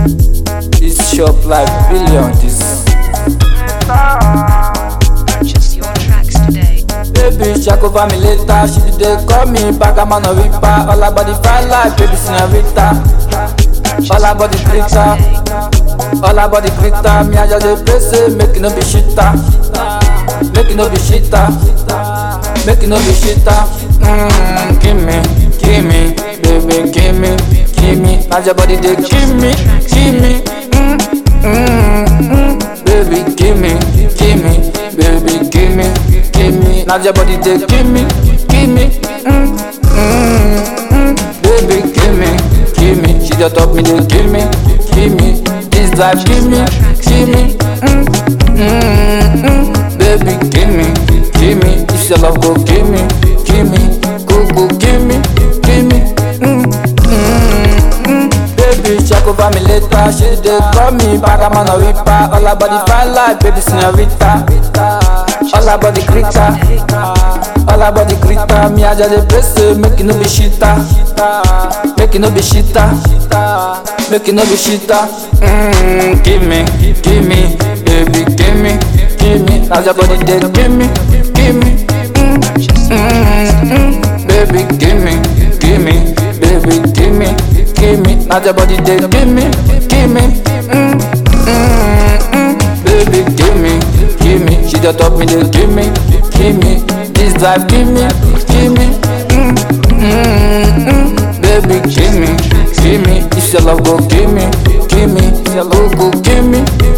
This shop like billion. This Purchase your tracks today. baby check over me later. She be dey call me back, I'm on a reaper. All her body fine like baby señorita. All her body glitter, all her body glitter. Me I just dey pray say make it no be shitter, make it no be shitter, make it no be shitter. Give me, baby, give me. Now your body dey give me. Baby, give me, baby, give me. Now your body dey give me. Baby, give me. She just taught me to give me. This life, give me. Baby, give me. If your love go, give me. Go, give me. Baby, check over me later. She dey call me back, I'm on a reaper. All her body fine like baby señorita. All her body glitter, all her body glitter. Me I just dey pray say make it no be shitter, make it no be shitter, make it no be shitter. Give me, baby, give me. Now your body dey give me. Baby, give me, baby, give me. Now your body dey give me. Baby, give me. She just taught me to give me. This life, give me. Baby, give me. If your love go, give me. If your love go, give me.